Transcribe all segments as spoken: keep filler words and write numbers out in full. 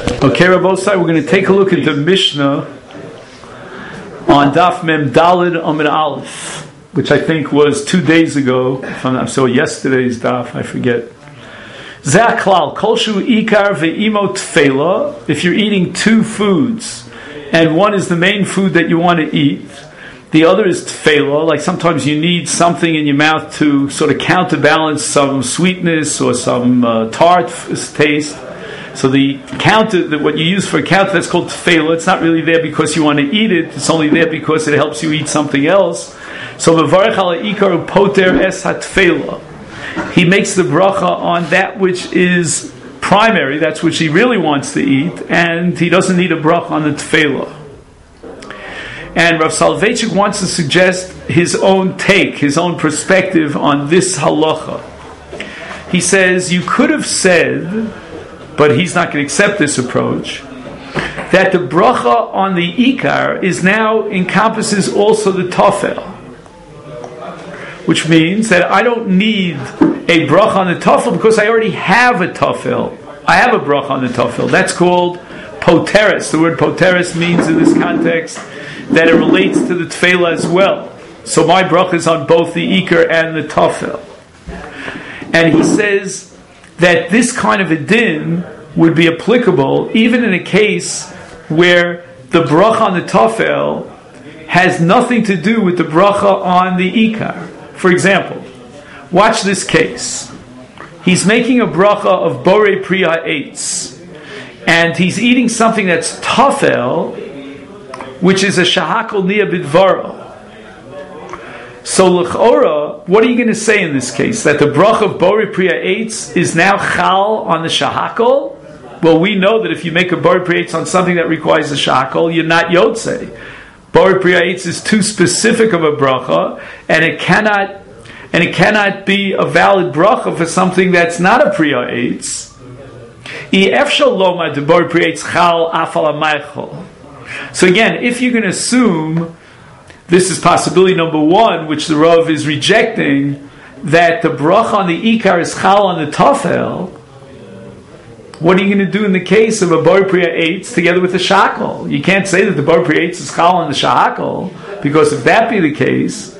Okay, Rabbosai, we're going to take a look at the Mishnah on Daf Mem Daled Amud Aleph, which I think was two days ago. If I'm not, so yesterday's Daf, I forget. Zeh klal, kol shu ikar ve'imo tefela. If you're eating two foods, and one is the main food that you want to eat, the other is tefela. Like sometimes you need something in your mouth to sort of counterbalance some sweetness or some uh, tart taste. So the counter, that what you use for a counter, that's called tefela. It's not really there because you want to eat it. It's only there because it helps you eat something else. So mevarech ala ikar poter es hatefela. He makes the bracha on that which is primary, that's which he really wants to eat, and he doesn't need a bracha on the tefela. And Rav Soloveitchik wants to suggest his own take, his own perspective on this halacha. He says, you could have said, but he's not going to accept this approach, that the bracha on the ikar is now encompasses also the tafel, which means that I don't need a bracha on the tafel because I already have a tafel. I have a bracha on the tafel. That's called poteres. The word poteres means in this context that it relates to the tefela as well. So my bracha is on both the ikar and the tafel. And he says that this kind of a din would be applicable even in a case where the bracha on the tafel has nothing to do with the bracha on the ikar. For example, watch this case. He's making a bracha of borei pri ha'etz, and he's eating something that's tafel, which is a shahakol niya bidvaro. So l'chora, what are you going to say in this case? That the bracha of borei pri ha'etz is now chal on the shahakol? Well, we know that if you make a borei pri ha'etz on something that requires a shahakol, you're not yotzei. Borei pri ha'etz is too specific of a bracha, and it cannot, and it cannot be a valid bracha for something that's not a pri ha'etz. So again, if you can assume, this is possibility number one, which the Rav is rejecting, that the bracha on the ikar is chal on the tafel. What are you going to do in the case of a borei pri ha'etz together with the shakol? You can't say that the borei pri ha'etz is chal on the shakol, because if that be the case,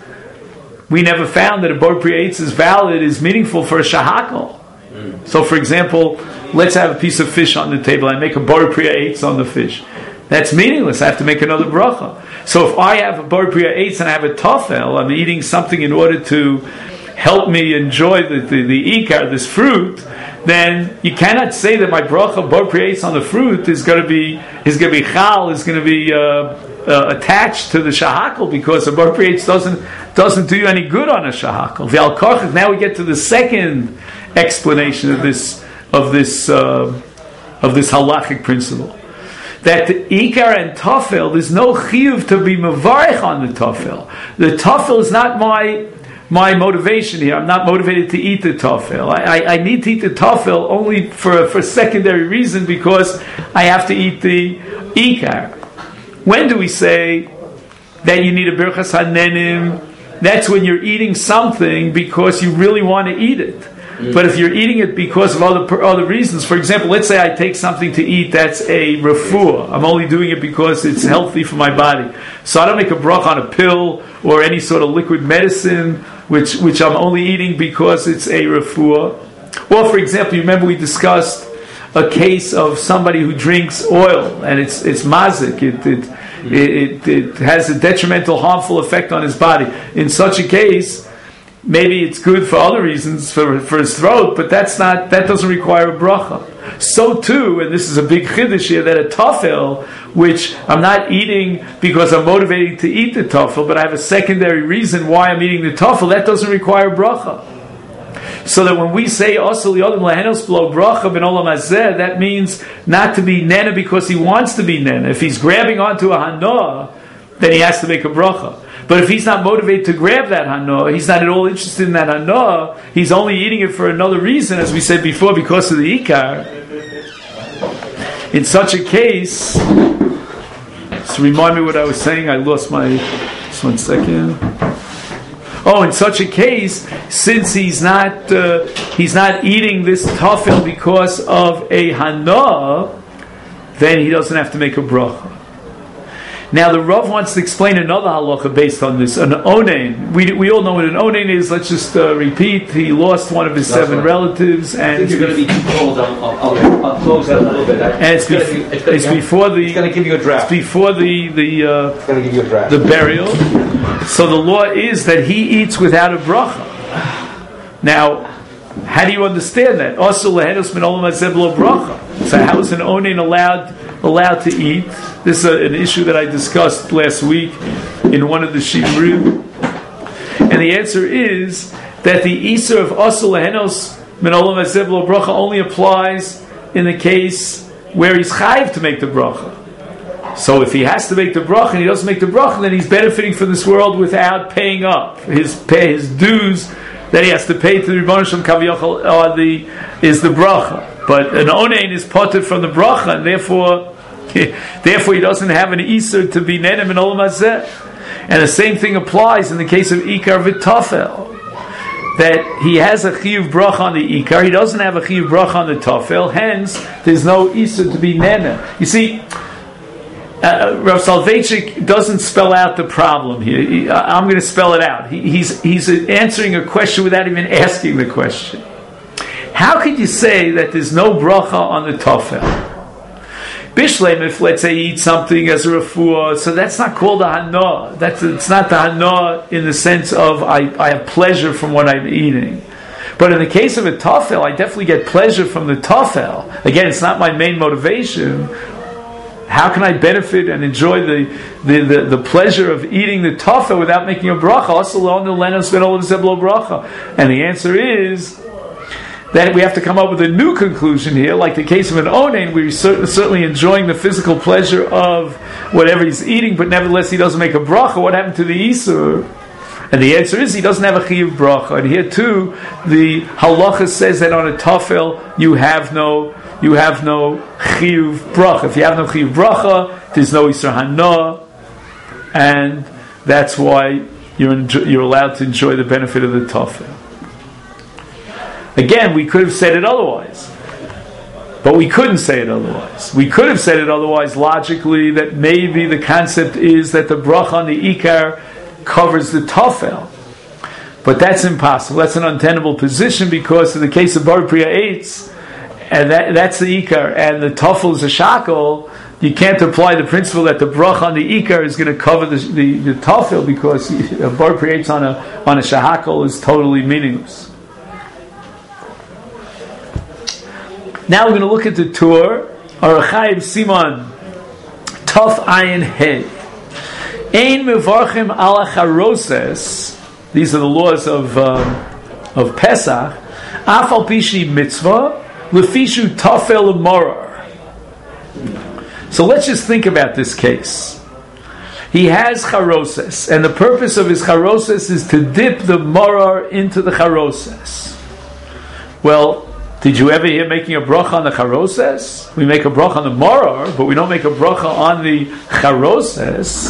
we never found that a borei pri ha'etz is valid, is meaningful for a shahakol. Mm. So, for example, let's have a piece of fish on the table. I make a borei pri ha'etz on the fish. That's meaningless. I have to make another bracha. So, if I have a borei pri ha'etz and I have a tafel, I'm eating something in order to help me enjoy the, the, the ikar, this fruit, then you cannot say that my bracha borei pri ha'etz on the fruit is going to be is going to be chal, is going to be uh, uh, attached to the shahakol, because the borei pri ha'etz doesn't doesn't do you any good on a shahakol. V'al karchach, now we get to the second explanation of this of this uh, of this halachic principle, that the ikar and tafel, there's no chiyuv to be mevarich on the tafel. The tafel is not my my motivation here. I'm not motivated to eat the tafel. I, I, I need to eat the tafel only for for a secondary reason, because I have to eat the ikar. When do we say that you need a birchas hanenim? That's when you're eating something because you really want to eat it. Mm. But if you're eating it because of other other reasons, for example, let's say I take something to eat that's a refuah. I'm only doing it because it's healthy for my body. So I don't make a bracha on a pill or any sort of liquid medicine, which which I'm only eating because it's a refuah. Or, for example, you remember we discussed a case of somebody who drinks oil and it's it's mazik. It it, mm. it it it has a detrimental, harmful effect on his body. In such a case, maybe it's good for other reasons, for for his throat, but that's not that doesn't require a bracha. So too, and this is a big chiddush here, that a tafel, which I'm not eating because I'm motivated to eat the tafel, but I have a secondary reason why I'm eating the tafel, that doesn't require bracha. So that when we say asel yodim lahenos b'lo bracha ben olam hazeh, that means not to be nena because he wants to be nena. If he's grabbing onto a hana, then he has to make a bracha. But if he's not motivated to grab that hana, he's not at all interested in that hana, he's only eating it for another reason, as we said before, because of the ikar. In such a case, so remind me what I was saying, I lost my, just one second. Oh, in such a case, since he's not uh, he's not eating this tafel because of a hana, then he doesn't have to make a bracha. Now the Rav wants to explain another halacha based on this. An onein, we we all know what an onein is. Let's just uh, repeat. He lost one of his That's seven right. relatives, and I think you're going to be too cold. I'll, I'll, I'll close that a little bit. And it's, it's, bef- be, it's, it's before the. It's going to give you a draft. It's before the the. Uh, it's going to give you a draft. The burial. So the law is that he eats without a bracha. Now, how do you understand that? Also, lehenos min olam hazeh b'lo bracha. So how is an onein allowed allowed to eat? This is a, an issue that I discussed last week in one of the shiurim, and the answer is that the isur of also lehenos min olam hazeh b'lo bracha only applies in the case where he's chayiv to make the bracha. So if he has to make the bracha and he doesn't make the bracha, then he's benefiting from this world without paying up his pay, his dues that he has to pay to the Rebbeinu Shalom Kaviyachol uh, the is the bracha. But an onein is parted from the bracha, and therefore, therefore he doesn't have an isur to be nenem in olam hazeh. And the same thing applies in the case of ikar v'tafel, that he has a chiyuv bracha on the ikar, he doesn't have a chiyuv bracha on the tafel. Hence, there's no isur to be nenem. You see. Uh, Rav Soloveitchik doesn't spell out the problem here. He, uh, I'm going to spell it out. He, he's he's answering a question without even asking the question. How could you say that there's no bracha on the tafel? Bishlem, if let's say you eat something as a refuah, so that's not called a hana. That's it's not the hana in the sense of I, I have pleasure from what I'm eating. But in the case of a tafel, I definitely get pleasure from the tafel. Again, it's not my main motivation. How can I benefit and enjoy the, the, the, the pleasure of eating the tafel without making a bracha? And the answer is that we have to come up with a new conclusion here, like the case of an onein, where he's certainly enjoying the physical pleasure of whatever he's eating, but nevertheless he doesn't make a bracha. What happened to the isur? And the answer is he doesn't have a chiyuv bracha. And here too, the halacha says that on a tafel you have no you have no chiyuv bracha. If you have no chiyuv bracha, there's no isur hana, and that's why you're enjo- you're allowed to enjoy the benefit of the tafel. Again, we could have said it otherwise, but we couldn't say it otherwise. We could have said it otherwise logically, that maybe the concept is that the bracha on the ikar covers the tafel, but that's impossible. That's an untenable position, because in the case of bar priya eitz, and that, that's the ikar, and the tafel is a shackle, you can't apply the principle that the bracha on the ikar is going to cover the the, the tafel, because a bar priya eitz on a on a shackle is totally meaningless. Now we're going to look at the tour. Arachaim Simon Taf Ayin Hey. Ein mevarchim ala charoses. These are the laws of um, of Pesach. Afal pishi mitzvah lefishu tafel morar. So let's just think about this case. He has charoses, and the purpose of his charoses is to dip the morar into the charoses. Well, did you ever hear making a bracha on the charoses? We make a bracha on the morar, but we don't make a bracha on the charoses.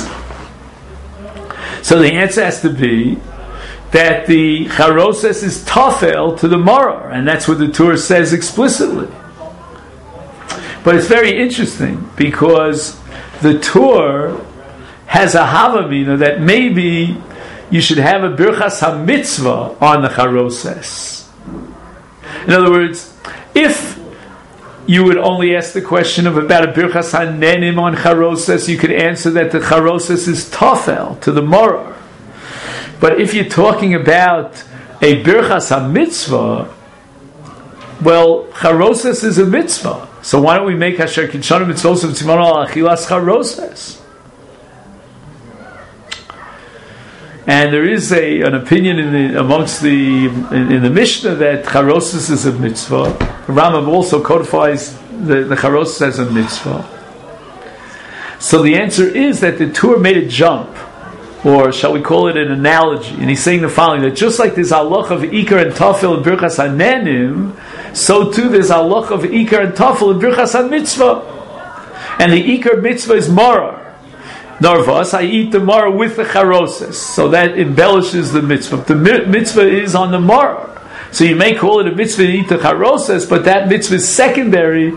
So the answer has to be that the charoses is tafel to the morar, and that's what the Torah says explicitly. But it's very interesting, because the Torah has a havamina that maybe you should have a birchas ha-mitzvah on the charoses. In other words, if you would only ask the question of about a birchas hanenim on charoses, you could answer that the charoses is tafel to the morar. But if you're talking about a birchas ha-mitzvah, well, charoses is a mitzvah. So why don't we make asher kitshanu mitzvos of tzimon al achilas charoses? And there is a an opinion in the amongst the in, in the Mishnah that charoses is a mitzvah. The Rambam also codifies the, the charoses as a mitzvah. So the answer is that the Torah made a jump, or shall we call it an analogy? And he's saying the following: that just like there's halach of ikar and tafel and birchas hanenim, so too there's halach of ikar and tafel and birchas ha-mitzvah. And the ikar mitzvah is morar. Narvas, I eat the maror with the charoses, so that embellishes the mitzvah. The mitzvah is on the maror, so you may call it a mitzvah to eat the charoses, but that mitzvah is secondary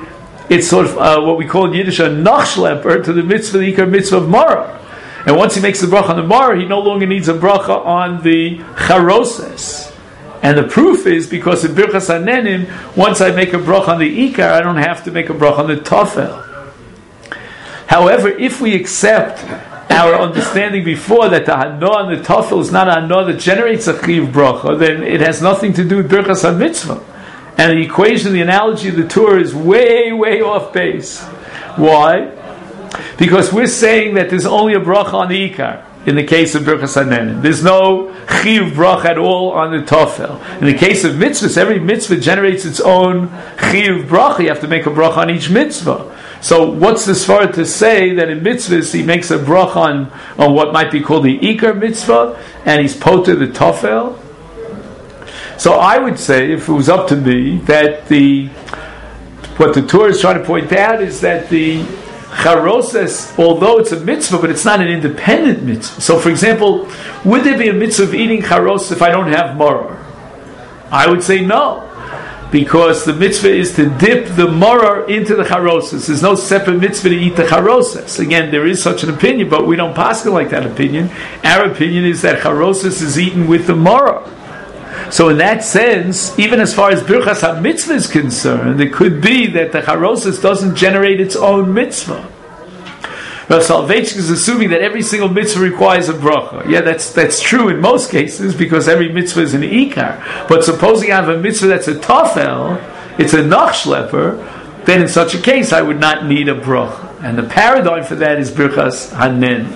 it's sort of uh, what we call in Yiddish a nachschlepper to the mitzvah, the ikar mitzvah of Mara. And once he makes the bracha on the Mara, he no longer needs a bracha on the charoses. And the proof is because in Birchas Hanenim, once I make a bracha on the ikar, I don't have to make a bracha on the tafel. However, if we accept our understanding before that the hana on the tafel is not a hana that generates a chiv bracha, then it has nothing to do with Birchas HaMitzvah. And the equation, the analogy of the Torah is way, way off base. Why? Because we're saying that there's only a bracha on the ikar in the case of Birchas Hanenim. There's no chiv bracha at all on the tafel. In the case of mitzvahs, every mitzvah generates its own chiv bracha. You have to make a bracha on each mitzvah. So what's the svara to say that in mitzvahs he makes a bracha on, on what might be called the ikar mitzvah, and he's poter the tafel? So I would say, if it was up to me, that the what the Torah is trying to point out is that the charoses, although it's a mitzvah, but it's not an independent mitzvah. So, for example, would there be a mitzvah of eating charos if I don't have maror? I would say no, because the mitzvah is to dip the maror into the charoses. There's no separate mitzvah to eat the charoses. Again, there is such an opinion, but we don't paskin like that opinion. Our opinion is that charoses is eaten with the maror. So in that sense, even as far as Birchas HaMitzvah is concerned, it could be that the Charosis doesn't generate its own mitzvah. Rav Soloveitchik is assuming that every single mitzvah requires a bracha. Yeah, that's that's true in most cases, because every mitzvah is an ikar. But supposing I have a mitzvah that's a tafel, it's a nachschlepper, then in such a case I would not need a bracha. And the paradigm for that is Birchas Hanen.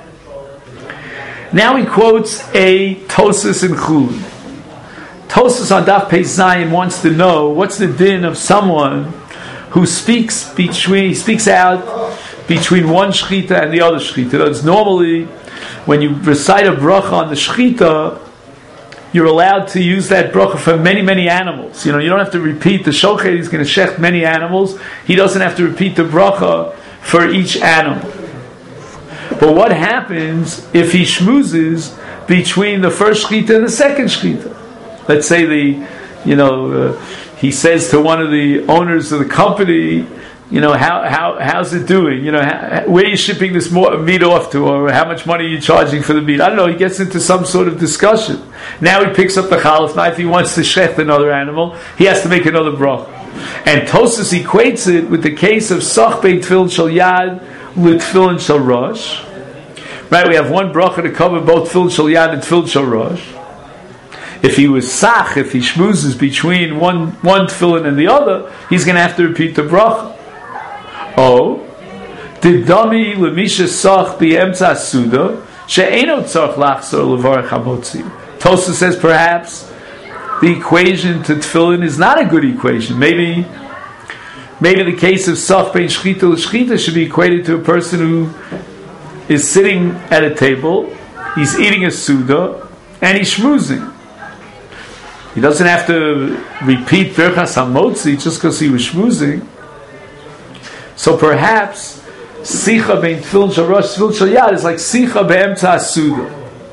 Now he quotes a Tosas in Chulin. Tosas on Daf Pei Zayin wants to know what's the din of someone who speaks between speaks out between one shechita and the other shechita. It's normally when you recite a bracha on the shechita, you're allowed to use that bracha for many, many animals. You know, you don't have to repeat the shochet. He's going to shech many animals. He doesn't have to repeat the bracha for each animal. But what happens if he shmoozes between the first shechita and the second shechita? Let's say the, you know, uh, he says to one of the owners of the company, you know, how how how's it doing? You know, how, where are you shipping this more, meat off to, or how much money are you charging for the meat? I don't know. He gets into some sort of discussion. Now he picks up the chalaf knife. He wants to shech another animal. He has to make another bracha. And Tosas equates it with the case of sach bein tefillin shel yad l'tefillin shel rosh. Right? We have one bracha to cover both tefillin shel yad and tefillin shel rosh. If he was sach, if he shmoozes between one one tefillin and the other, he's going to have to repeat the bracha. Oh, did dami lemisha sach be'emtza suda she'eno tzarich lachzor levarach hamotzi. Tosas says perhaps the equation to tefillin is not a good equation. Maybe, maybe the case of sach bein shchita l'shchita should be equated to a person who is sitting at a table, he's eating a suda, and he's shmoozing. He doesn't have to repeat Birchas HaMotzi just because he was shmoozing. So perhaps Sicha bein tefillin shel rosh tefillin shel yad is like Sicha be'emtza asuda.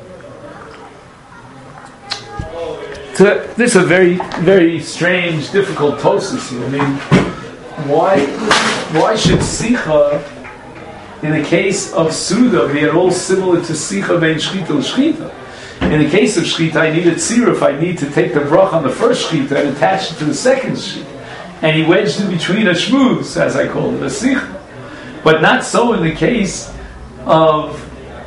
So this is a very, very strange, difficult Tosas here. I mean, why, why should Sicha, in the case of Suda, be at all similar to Sicha bein shchita l'shchita? In the case of shchita, I need a tzira if I need to take the brach on the first shchita and attach it to the second shchita. And he wedged in between a shmooz, as I call it, a sicha. But not so in the case of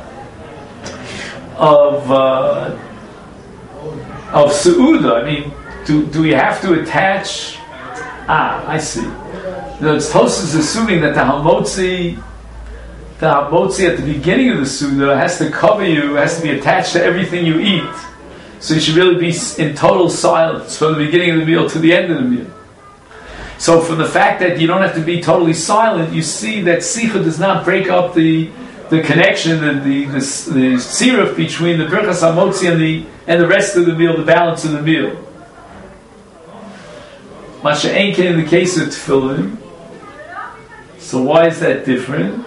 of uh, of seuda. I mean, do do we have to attach? Ah, I see. No, it's Tosas assuming that the hamotzi, the hamotzi at the beginning of the suda has to cover you, has to be attached to everything you eat. So you should really be in total silence from the beginning of the meal to the end of the meal. So from the fact that you don't have to be totally silent, you see that Sicha does not break up the the connection and the the, the, the siruf between the Birchas HaMotzi and the and the rest of the meal, the balance of the meal. Masha Enke in the case of tefillin. So why is that different?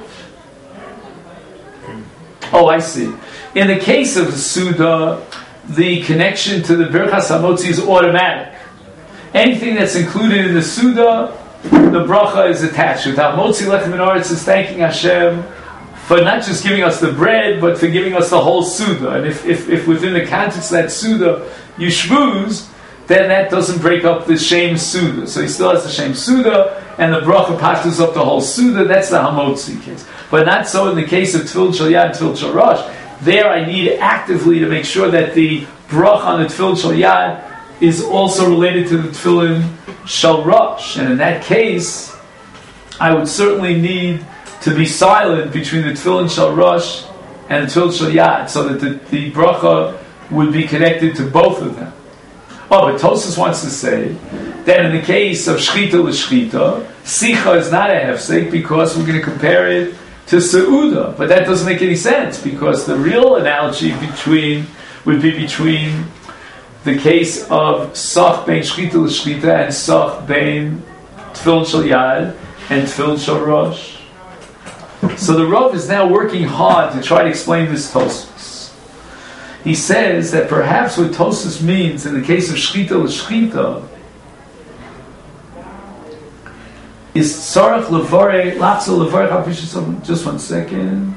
Oh, I see. In the case of the Suda, the connection to the Birchas HaMotzi is automatic. Anything that's included in the Suda the bracha is attached. Without Motzi Lechem Min Haaretz is thanking Hashem for not just giving us the bread, but for giving us the whole Suda. And if, if, if within the context of that Suda you shvuz, then that doesn't break up the Shem Suda. So he still has the Shem Suda, and the bracha passes up the whole Suda. That's the Hamotzi case. But not so in the case of Tefillin Shel Yad and Tefillin Shel Rosh. There I need actively to make sure that the bracha on the Tefillin Shel Yad is also related to the Tefillin Shel Rosh. And in that case, I would certainly need to be silent between the Tefillin Shel Rosh and the Tefillin Shel Yad, so that the, the bracha would be connected to both of them. Oh, but Tosfos wants to say that in the case of Shchita l'Shchita, Sicha is not a hefsek because we're going to compare it to Seuda. But that doesn't make any sense, because the real analogy between would be between the case of Sach bein Shchita l'Shchita and Sach bein Tefillin Shel Yad and Tefillin Shel Rosh. So the Rav is now working hard to try to explain this Tosfos. He says that perhaps what Tosfos means in the case of Shchita l'Shchita is Tzarech Levarech, Lachzol Levarech, just one second.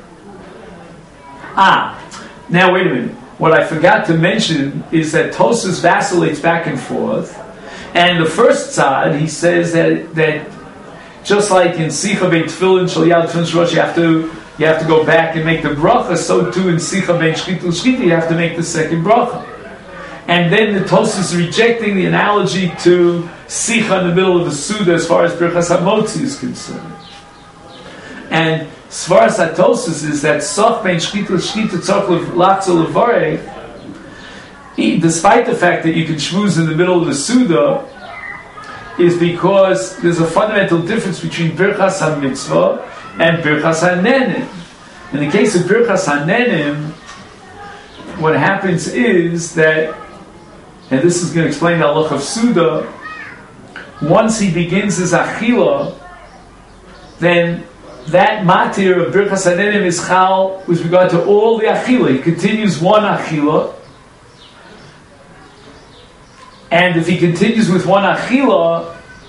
Ah, now wait a minute. What I forgot to mention is that Tosfos vacillates back and forth, and the first tzad, he says that that just like in Sicha Bein Tefillin Shel Yad Tefillin Shel Rosh, you have to you have to go back and make the bracha. So too in Sicha Bein Shchita l'Shchita, you have to make the second bracha. And then the Tosfos is rejecting the analogy to Sicha in the middle of the Suda as far as Birchas HaMotzi is concerned. And as far as that Tosfos is that Sach Bein Shchita l'Shchita Tzarech Lachzol Levarech, despite the fact that you can shmuz in the middle of the Suda, is because there's a fundamental difference between Birchas HaMitzvah and Birchas HaNenim. In the case of Birchas HaNenim, what happens is that, and this is going to explain the halach of Suda, once he begins his Achila, then that matir of Birchas HaNenim is chal with regard to all the Achila. He continues one Achila, and if he continues with one Achila,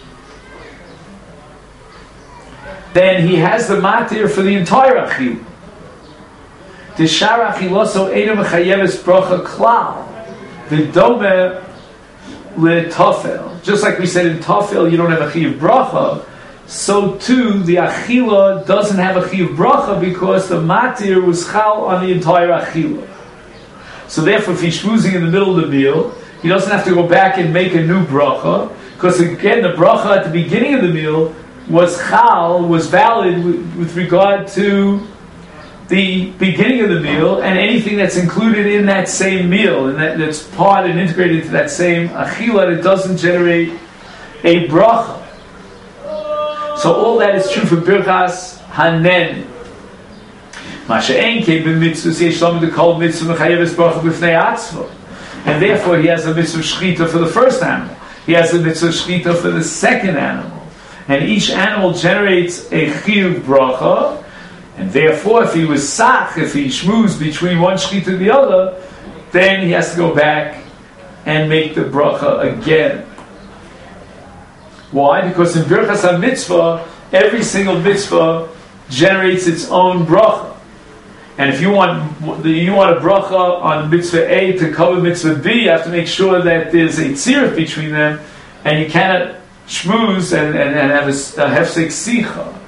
then he has the matir for the entire Achila. The Shar Achiloso Eino Mechayeves Bracha Klal V'dome LeTafel. Just like we said in Tafel, you don't have a Chiyuv Bracha, so too the Achila doesn't have a Chiyuv Bracha because the matir was chal on the entire Achila. So therefore, if he's shmuzing in the middle of the meal, he doesn't have to go back and make a new bracha, because again, the bracha at the beginning of the meal was chal, was valid with, with regard to the beginning of the meal and anything that's included in that same meal, and that, that's part and integrated into that same achila, that doesn't generate a bracha. So all that is true for Birchas Hanen. Masha'en came b'mitzvah, yesh lamed to call mitzvah mechayeves bracha b'fnei atzva. And therefore he has a mitzvah shchita for the first animal. He has a mitzvah shchita for the second animal. And each animal generates a chiyuv bracha. And therefore, if he was sach, if he shmuz between one shchita and the other, then he has to go back and make the bracha again. Why? Because in Birchas HaMitzvah, every single mitzvah generates its own bracha. And if you want you want a bracha on mitzvah A to cover mitzvah B, you have to make sure that there's a tziruf between them, and you cannot shmuz and, and, and have a, a hefsek sicha.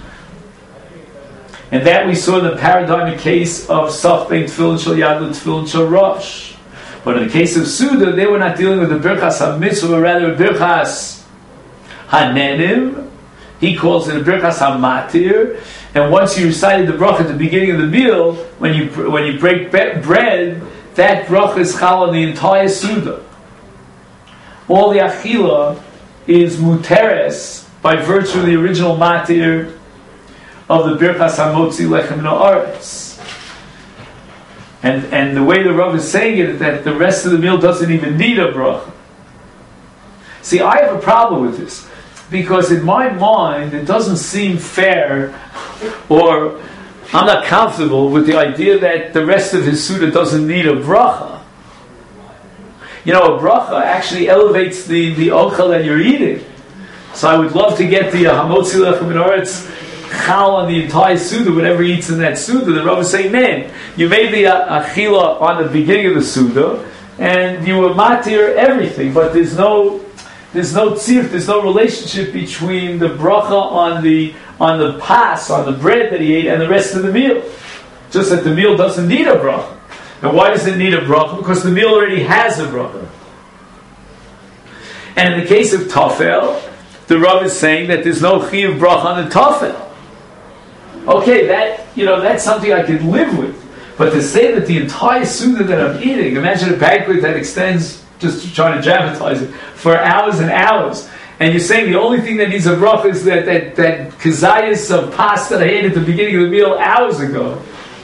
And that we saw in the paradigmic case of Sach Bein Tefillin Shel Yad Tefillin Shel Rosh. But in the case of Suda, they were not dealing with the Birchas HaMitzvah, but rather with Birchas HaNenim. He calls it a Birchas HaMatir. And once you recited the bracha at the beginning of the meal, when you when you break be- bread, that bracha is chal on the entire Suda. All the achila is muteres by virtue of the original matir of the Birchas HaMotzi Lechem Na'aretz. And and the way the Rav is saying it is that the rest of the meal doesn't even need a bracha. See, I have a problem with this, because in my mind it doesn't seem fair, or I'm not comfortable with the idea that the rest of his Suda doesn't need a bracha. You know, a bracha actually elevates the, the ochel that you're eating. So I would love to get the uh, Hamotzi Lechem Min Haaretz Chal on the entire Suda, whatever he eats in that Suda. The Rav is saying, man, you made the uh, Achila on the beginning of the Suda, and you were matir everything, but there's no there's no tzirf, there's no relationship between the bracha on the on the pas, on the bread that he ate, and the rest of the meal. Just that the meal doesn't need a bracha. And why does it need a bracha? Because the meal already has a bracha. And in the case of tafel, the Rav is saying that there's no chiyuv bracha on the tafel. Okay, that you know that's something I could live with. But to say that the entire Suda that I'm eating, imagine a banquet that extends, just trying to dramatize it, for hours and hours, and you're saying the only thing that needs a bracha is that that, that kazayas of pasta that I ate at the beginning of the meal hours ago.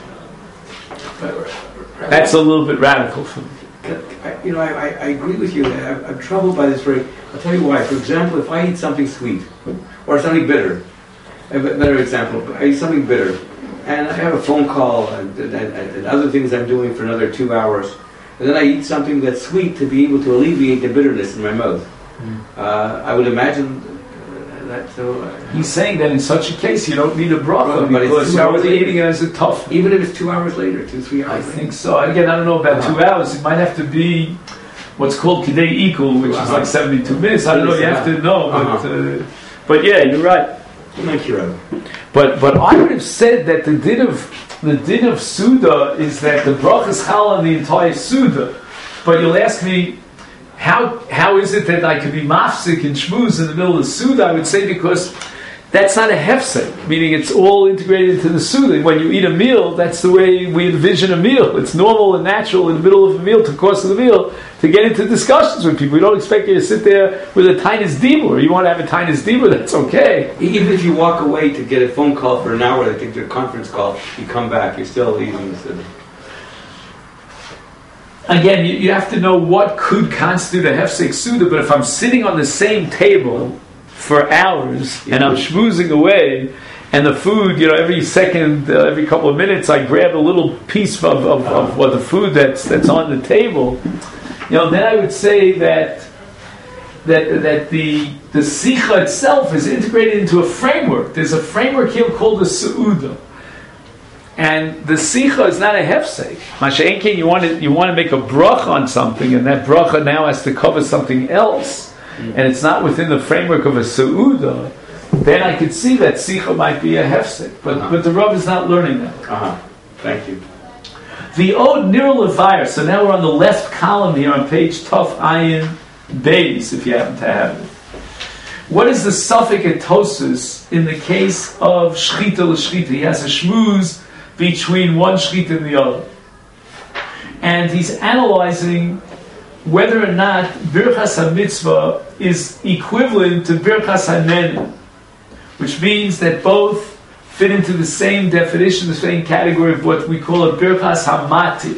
That's a little bit radical for me. You know, I, I, I agree with you. I'm, I'm troubled by this very. I'll tell you why. For example, if I eat something sweet or something bitter, a better example, I eat something bitter, and I have a phone call and, and, and other things I'm doing for another two hours, and then I eat something that's sweet to be able to alleviate the bitterness in my mouth. Mm. Uh, I would imagine that. So, uh, he's saying that in such a case you don't need a bracha well, because you're already eating it as a tough. Even if it's two hours later, two three hours. I later. think so. Again, I don't know about uh-huh. two hours. It might have to be what's called kidei ikul, which uh-huh. is like seventy-two minutes. I don't know. You have to know, uh-huh. but uh, but yeah, you're right. Thank you. But but I would have said that the din of the din of Suda is that the bracha is chal on the entire Suda. But you'll ask me, how how is it that I could be mafsik and shmuz in the middle of the Suda? I would say because that's not a hefsek, meaning it's all integrated into the Suda. When you eat a meal, that's the way we envision a meal. It's normal and natural in the middle of a meal, to course of the meal, to get into discussions with people. We don't expect you to sit there with a tinus dibur. You want to have a tinus dibur, that's okay. Even if you walk away to get a phone call for an hour, they take their conference call, you come back, you're still eating the Suda. Again, you, you have to know what could constitute a hefsek Suda, but if I'm sitting on the same table for hours, and I'm schmoozing away, and the food, you know, every second, uh, every couple of minutes, I grab a little piece of, of, of what the food that's that's on the table. You know, then I would say that that that the the sicha itself is integrated into a framework. There's a framework here called the seuda, and the sicha is not a hefsek. Masha'enkin, you want to you want to make a bracha on something, and that bracha now has to cover something else. And it's not within the framework of a seuda, then I could see that sicha might be a hefsek. But uh-huh. but the Rav is not learning that. Uh-huh. Thank you. The Od Nir Levire. So now we're on the left column here on page Tuf Ayin Beis, if you happen to have it. What is the suffix at Tosus in the case of shchita l'shchita? He has a shmuz between one shchita and the other. And he's analyzing whether or not Birchas HaMitzvah is equivalent to Birchas HaNenin, which means that both fit into the same definition, the same category of what we call a Birchas HaMatir.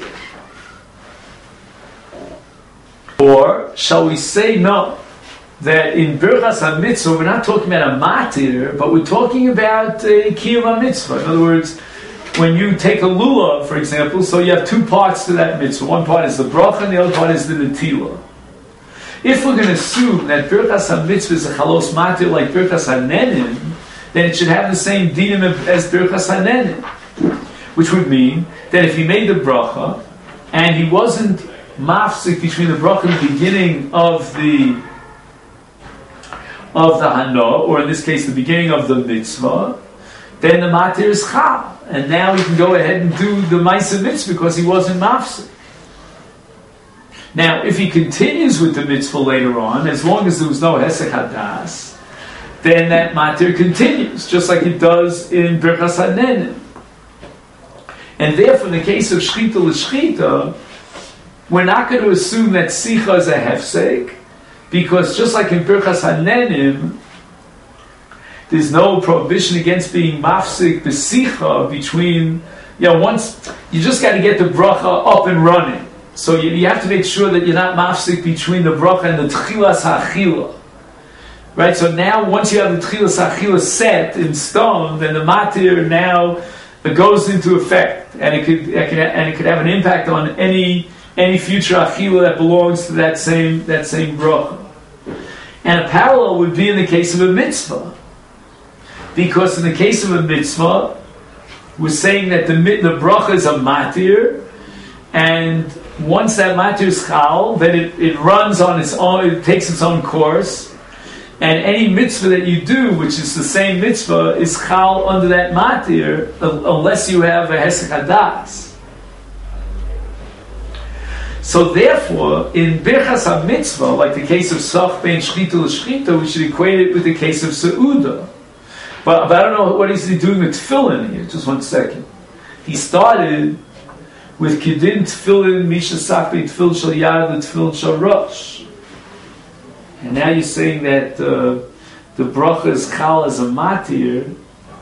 Or, shall we say no, that in Birchas HaMitzvah, we're not talking about a Matir, but we're talking about a Kiyum HaMitzvah. In other words, when you take a lulav, for example, so you have two parts to that mitzvah. One part is the bracha, and the other part is the netila. If we're going to assume that Birchas HaMitzvah is a chalos matir like Birchas HaNenin, then it should have the same dinim as Birchas HaNenin, which would mean that if he made the bracha, and he wasn't mafsik between the bracha and the beginning of the of the hana, or in this case the beginning of the mitzvah, then the matir is chal. And now he can go ahead and do the Maisa mitzvah because he wasn't mafsik. Now, if he continues with the mitzvah later on, as long as there was no hesek hadas, then that matir continues, just like it does in Birchas HaNenin. And therefore, in the case of shchita l'shchita, we're not going to assume that sicha is a hefsek, because just like in Birchas HaNenin, there's no prohibition against being mafsik b'sicha between, you know, once, you just got to get the bracha up and running. So you, you have to make sure that you're not mafsik between the bracha and the tchilas ha'achila. Right? So now, once you have the tchilas ha'achila set in stone, then the matir now it goes into effect. And it could, it could and it could have an impact on any any future achila that belongs to that same that same bracha. And a parallel would be in the case of a mitzvah. Because in the case of a mitzvah, we're saying that the, the bracha is a matir, and once that matir is chal, then it, it runs on its own, it takes its own course, and any mitzvah that you do, which is the same mitzvah, is chal under that matir, unless you have a hesek hadas. So therefore, in Birchas HaMitzvah, like the case of Soch Ben Shchita L'Shchita, we should equate it with the case of Seudah. But, but I don't know what he's doing with Tefillin here. Just one second. He started with Kedin Tefillin, Misha Sach Ben Tefillin Shal Yad, Tefillin Shal Rosh. And now you're saying that uh, the bracha is chal as a matir.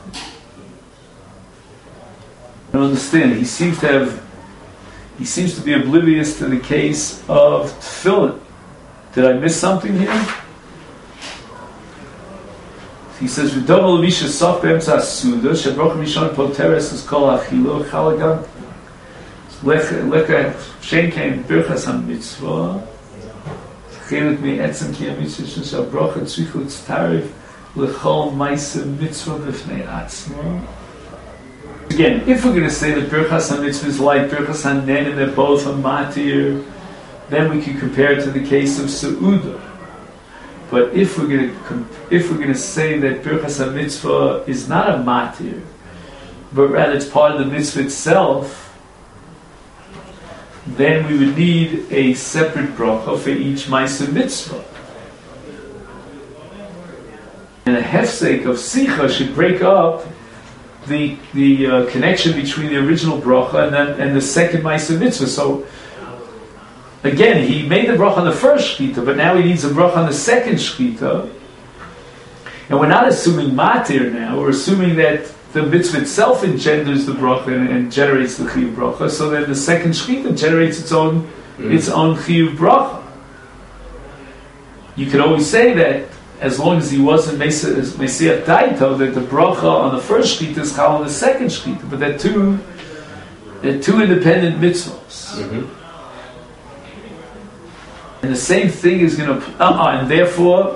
I don't understand. He seems to have He seems to be oblivious to the case of tefillin. Did I miss something here? He says, "V'dovol misha sof be'emtza suda shebroch mishon poteres is kol achilo chalagan lecha shenkein birchas hamitzvah chelet mi etzem ki hamitzvah shebroch tzrichu tztarif lechol ma'aseh mitzvah b'fnei atzmo." Again, if we're going to say that Birchas HaMitzvah is like Birchas HaNen and they're both a matir, then we can compare it to the case of Seudah. But if we're going to if we're going to say that Birchas HaMitzvah is not a matir, but rather it's part of the mitzvah itself, then we would need a separate bracha for each ma'aseh mitzvah. And a hefsek of sicha should break up the the uh, connection between the original bracha and then and the second ma'aseh mitzvah. So again, he made the bracha on the first shchita, but now he needs a bracha on the second shchita. And we're not assuming matir now. We're assuming that the mitzvah itself engenders the bracha and, and generates the chiyuv bracha. So then the second shchita generates its own mm. its own chiyuv bracha. You could always say that, as long as he wasn't Mesiach Daito, that the bracha on the first shchita is chal on the second shchita, but they're two, they're two independent mitzvahs. Mm-hmm. And the same thing is going to, uh-uh, and therefore,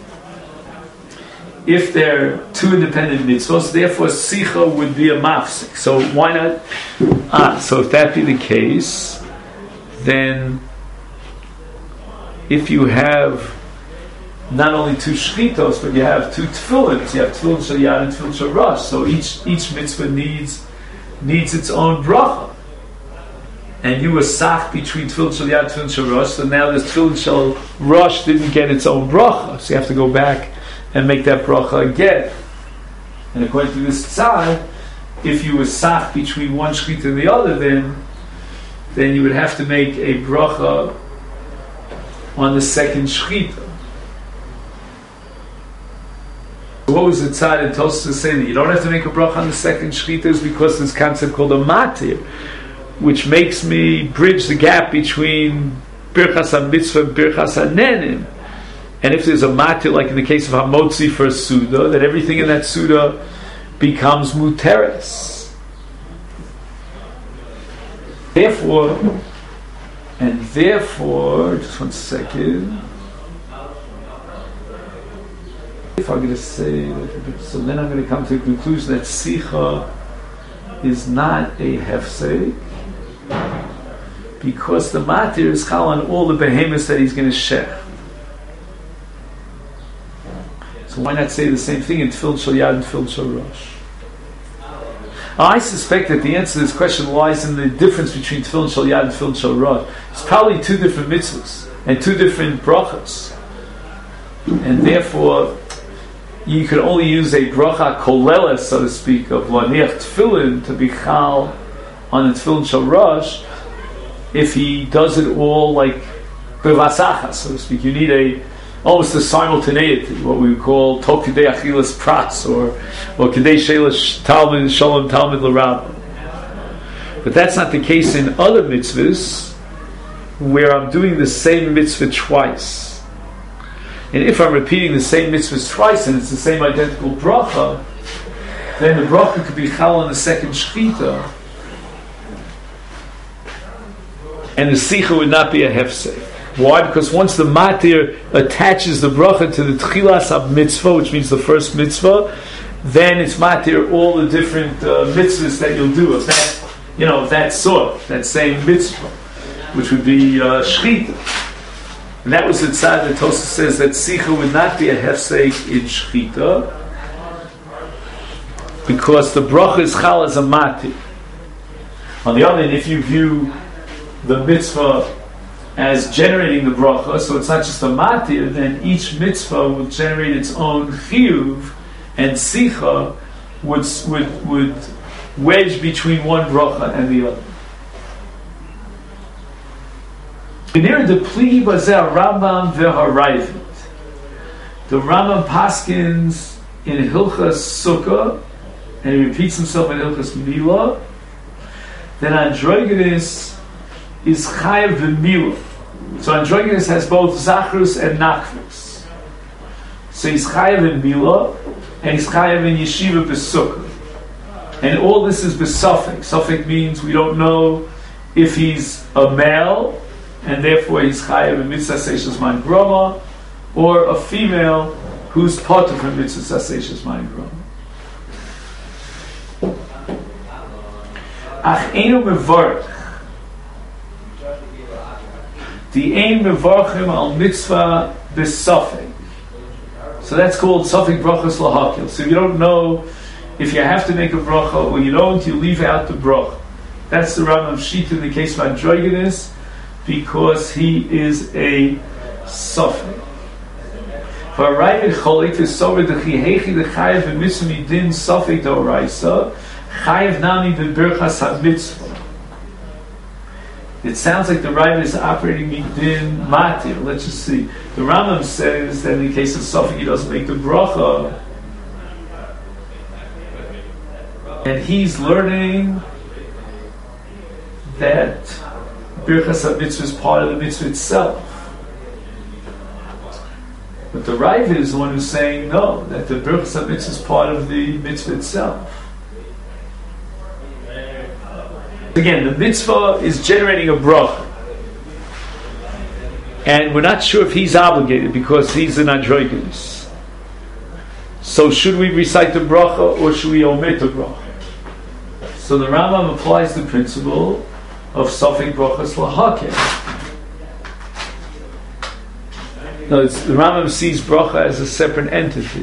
if they're two independent mitzvahs, therefore sicha would be a mafsik. So why not? Ah, so if that be the case, then if you have not only two shchitos, but you have two tefillins. You have tefillin shel yad and tefillin shel rosh. So each each mitzvah needs needs its own bracha. And you were sach between tefillin shel yad and tefillin shel rosh. So now this tefillin shel rosh didn't get its own bracha. So you have to go back and make that bracha again. And according to this tzad, if you were sach between one shchita and the other, then then you would have to make a bracha on the second shchita. What was the tzad in Tosfos saying that you don't have to make a bracha on the second shchita is because this concept called a matir, which makes me bridge the gap between Birchas HaMitzvah and Birchas HaNenim. And if there's a matir, like in the case of Hamotzi for a Suda, that everything in that Suda becomes muteres. Therefore, and therefore, just one second. If I'm going to say that, so then I'm going to come to the conclusion that sicha is not a hefsek because the matir is chal on all the behemoths that he's going to shech. So why not say the same thing in tefillin shel yad and tefillin shel rosh? I suspect that the answer to this question lies in the difference between tefillin shel yad and tefillin shel rosh. It's probably two different mitzvahs and two different brachas, and therefore you could only use a bracha koleles, so to speak, of laniach tefillin to be chal on the tefillin shel rosh if he does it all like bevasachas, so to speak. You need a almost a simultaneity, what we would call tok kidei achilas pratz, or or kidei shelish talmud shalom talmud l'rabban. But that's not the case in other mitzvahs where I'm doing the same mitzvah twice. And if I'm repeating the same mitzvah twice and it's the same identical bracha, then the bracha could be chal on the second shchita, and the sicha would not be a hefsek. Why? Because once the matir attaches the bracha to the tchilas of mitzvah, which means the first mitzvah, then it's matir all the different uh, mitzvahs that you'll do of that, you know, of that sort, that same mitzvah, which would be uh, shchita. And that was the tzad that Tosafos says that sicha would not be a hefsek in shchita, because the bracha is chal as a matir. On the other hand, if you view the mitzvah as generating the bracha, so it's not just a matir, then each mitzvah will generate its own chiyuv, and sicha would, would, would wedge between one bracha and the other. Near the pli bazer Rambam v'harayvit. The Rambam paskins in Hilchas Sukkah, and he repeats himself in Hilchas Milah, then androgynous is chayav v'milah. So androgynous has both zachrus and nachrus. So he's chayav in milah, and he's chayav in yeshiva b'sukkah. And all this is b'safek. Safek means we don't know if he's a male, and therefore he's chayav in mitzvah seishas man groma, or a female who's part of her mitzvah seishas man groma. Ach einu mevarch. The ein mevarchim al mitzvah b'safek. So that's called safek brachas lahakil. So you don't know if you have to make a bracha or you don't, you leave out the bracha. That's the Rambam Shita in the case of androgynous, because he is a safek. For a Ravid cholik is sober the chihechi the chayav b'mitzvah midin safek d'oraisa chayav nami b'berchas ha-mitzvah. It sounds like the Ravid is operating midin matir. Let's just see. The Rambam says that in the case of safek he doesn't make the bracha, and he's learning that Birchas HaMitzvah is part of the mitzvah itself. But the Ravid is the one who's saying no, that the Birchas HaMitzvah is part of the mitzvah itself. Again, the mitzvah is generating a bracha, and we're not sure if he's obligated because he's an androgynous. So should we recite the bracha or should we omit the bracha? So the Rambam applies the principle of safek brachas lahakeh. No, it's, the Rambam sees bracha as a separate entity.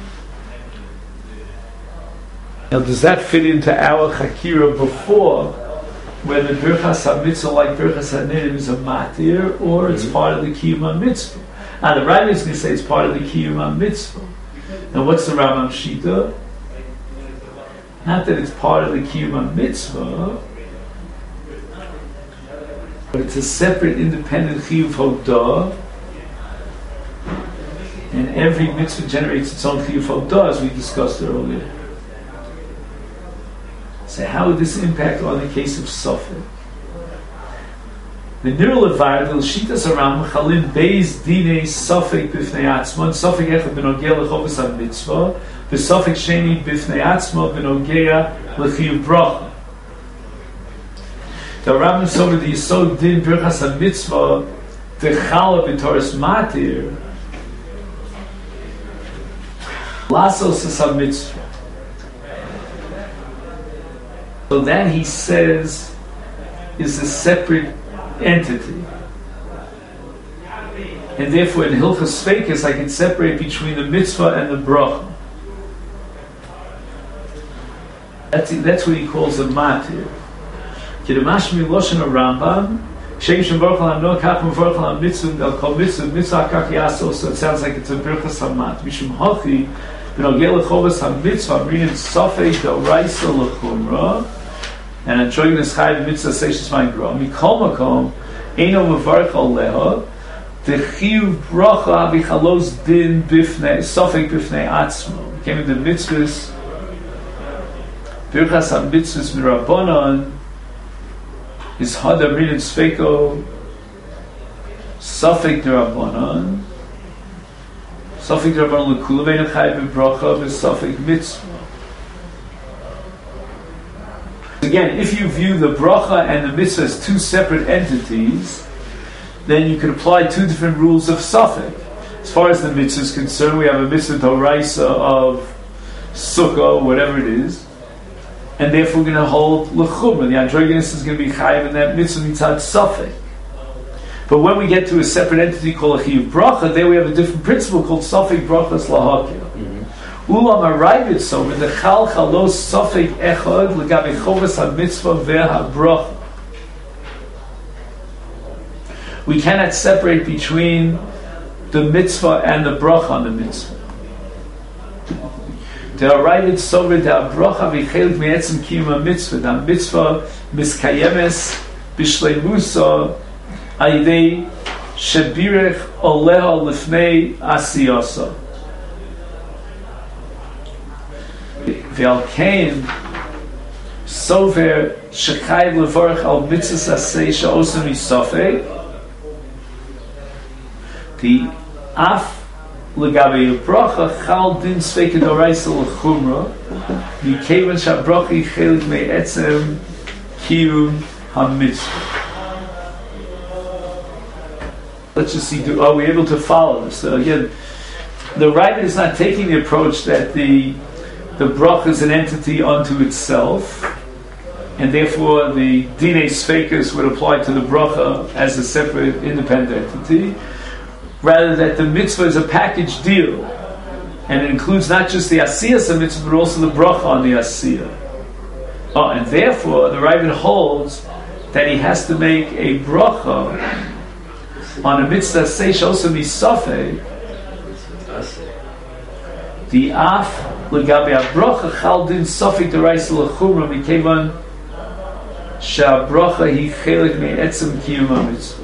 Now, does that fit into our chakira before, whether birchas ha-mitzvah like birchas ha-nidim is a matir or it's part of the kiyum ha-mitzvah? Now, the Ravid is going to say it's part of the kiyum ha-mitzvah. Now, what's the Rambam Shita? Not that it's part of the kiyum ha-mitzvah, but it's a separate, independent chiyuv hodah, and every mitzvah generates its own chiyuv hodah, as we discussed earlier. So how would this impact on the case of safek? The Nirul Avardil Shitas Aram Chalim Beis Dinei Safek Bifnei Atzma Safek Echad B'Nogea Lechovas HaMitzvah V'Safek Sheni Bifnei Atzma B'Nogea L'Chiyuv Bracha. The Rambam saw that the Yisod Din Birchas HaMitzvah Techala B'Toras Matir Lasos Es HaMitzvah. So that he says is a separate entity, and therefore in Hilchas Sfeikus I can separate between the mitzvah and the bracha. That's, that's what he calls a matir. Kidamashmi Loshen Rambam Shem Shem Baruch Lam Kach Baruch Lam Mitzvah Al Kol Mitzvah Mitzvah Kach Yaso. So it sounds like it's a Birchas Hamat Mishum Hachi B'Nogea Lechovas HaMitzvah Reading Safek D'Oraisa L'Chumra. And I'm showing this Chayav Mitzvah Seishas Man Groma. Mikol Makom Eino Mevarich Aleha the Chiyuv Bracha Avichalos Din Bifnei Safek Bifnei Atzmo. Came in the mitzvahs Birchas HaMitzvahs Mirabanan is Hada Ridin Sfeiko Safek Mirabanan Safek Mirabanan L'Kulavein Chayav Bracha V'Safek Mitzvah. Again, if you view the bracha and the mitzvah as two separate entities, then you could apply two different rules of Suffolk. As far as the mitzvah is concerned, we have a mitzvah Toraisa of Sukkah, whatever it is, and therefore we're going to hold L'chumra. The androgynous is going to be chayiv in that mitzvah mitzad Suffolk. But when we get to a separate entity called a chiyuv bracha, there we have a different principle called Suffolk brachas lahakir. Ulam arrived so when the chal chalos Suffolk echad legabe chovas ha-mitzvah ve'ha-bracha. We cannot separate between the mitzvah and the bracha on the mitzvah. The arrived so with the bracha v'chelik me'etzem kiyum ha-mitzvah. The mitzvah miskayemes b'shleimusa ayidei shebirech oleha lifnei asiyasa. V'alkein sover shechayv levorach al mitzvahs asay she'osem misafek. The af legabe bracha chal din sveiket oraisa l'chumra v'kevan shabracha chelik me'etzem kiyum ha-mitzvah. Let's just see, do, are we able to follow this? So again, the Ravid is not taking the approach that the the bracha is an entity unto itself, and therefore the Dinei Sfeikus would apply to the bracha as a separate, independent entity. Rather, that the mitzvah is a package deal, and it includes not just the asiyah mitzvah, but also the bracha on the asiyah. Oh, and therefore, the Ravid holds that he has to make a bracha on a mitzvah seish also misafek. The af legabe abracha chal din safek deraisa lechumra mikevan she'abracha hi chelik me'etzem kiyum ha-mitzvah.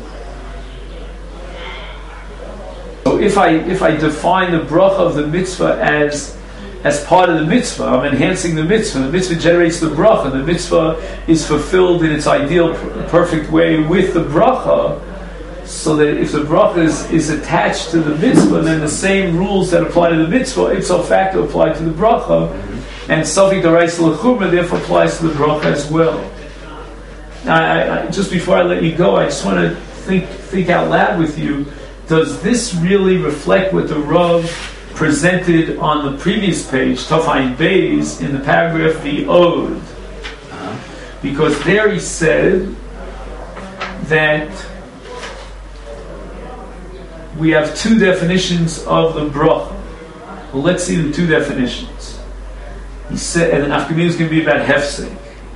So if I if I define the bracha of the mitzvah as as part of the mitzvah, I'm enhancing the mitzvah. The mitzvah generates the bracha. The mitzvah is fulfilled in its ideal, perfect way with the bracha. So that if the bracha is, is attached to the mitzvah, then the same rules that apply to the mitzvah, ipso facto, apply to the bracha, and Safik D'Oraisa L'Chumra therefore applies to the bracha as well. Now, I, I, just before I let you go, I just want to think think out loud with you. Does this really reflect what the Rav presented on the previous page, Tofayin Beis, in the paragraph the Ode? Because there he said that we have two definitions of the bracha. Well, let's see the two definitions. He said, and the nafkamina is going to be about hefsek.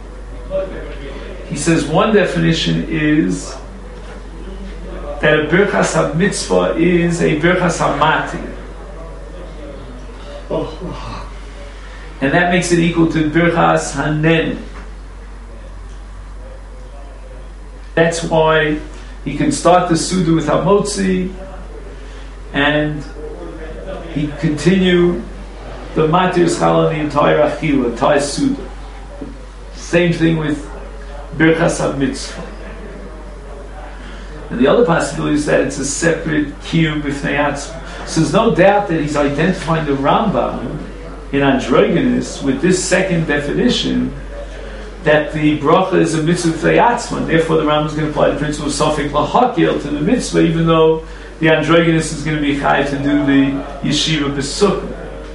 He says one definition is that a birchas ha-mitzvah is a birchas ha-mati. And that makes it equal to birchas ha-nen. That's why he can start the suda with hamotzi, and he continue the matir schal in the entire achila, entire suda. Same thing with birchas ha-mitzvah. And the other possibility is that it's a separate kiyum b'fnei atzma. So there's no doubt that he's identifying the Rambam in Androgynous with this second definition, that the bracha is a mitzvah b'fnei atzma, and therefore the Rambam is going to apply the principle of safek lahakil to the mitzvah, even though the Androgynous is going to be chayav to do the yeshiva b'sukkah.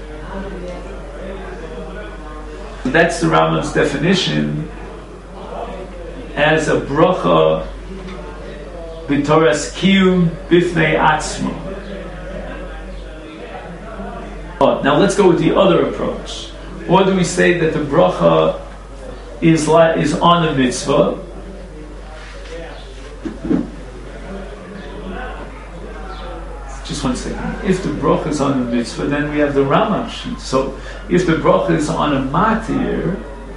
That's the Rambam's definition as a bracha b'toras kiyum b'fnei atzma. Now let's go with the other approach. Or do we say that the bracha is la- is on the mitzvah? Just one second. If the bracha is on the mitzvah, then we have the Rambam sheet. So if the bracha is on a matir,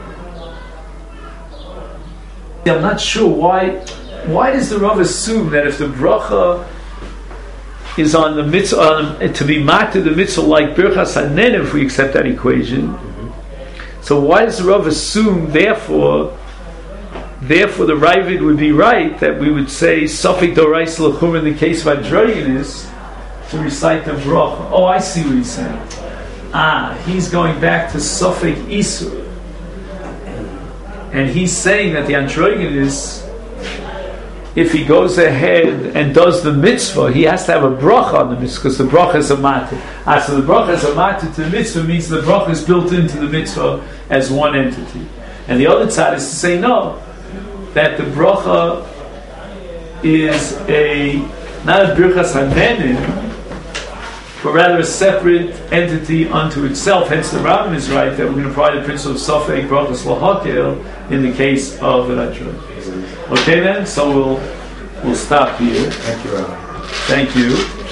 I'm not sure why. Why does the Rav assume that if the bracha is on the mitzvah, um, to be matir the mitzvah like birchas hanen, if we accept that equation? Mm-hmm. So why does the Rav assume, therefore, therefore the Ravid would be right that we would say Safek D'Oraisa L'Chumra in the case of Androgynous to recite the bracha? Oh, I see what he's saying. Ah, he's going back to Safek Isur, and he's saying that the Androgynous if he goes ahead and does the mitzvah, he has to have a bracha on the mitzvah, because the bracha is a matter. Ah, so the bracha is a matter to the mitzvah means the bracha is built into the mitzvah as one entity. And the other side is to say no, that the bracha is a not a birchas hanenin, but rather a separate entity unto itself. Hence the Rambam is right that we're going to apply the principle of sofek brachas lahakel in the case of the Rajul. Okay then, so we'll we'll stop here. Thank you, Rabbi. Thank you.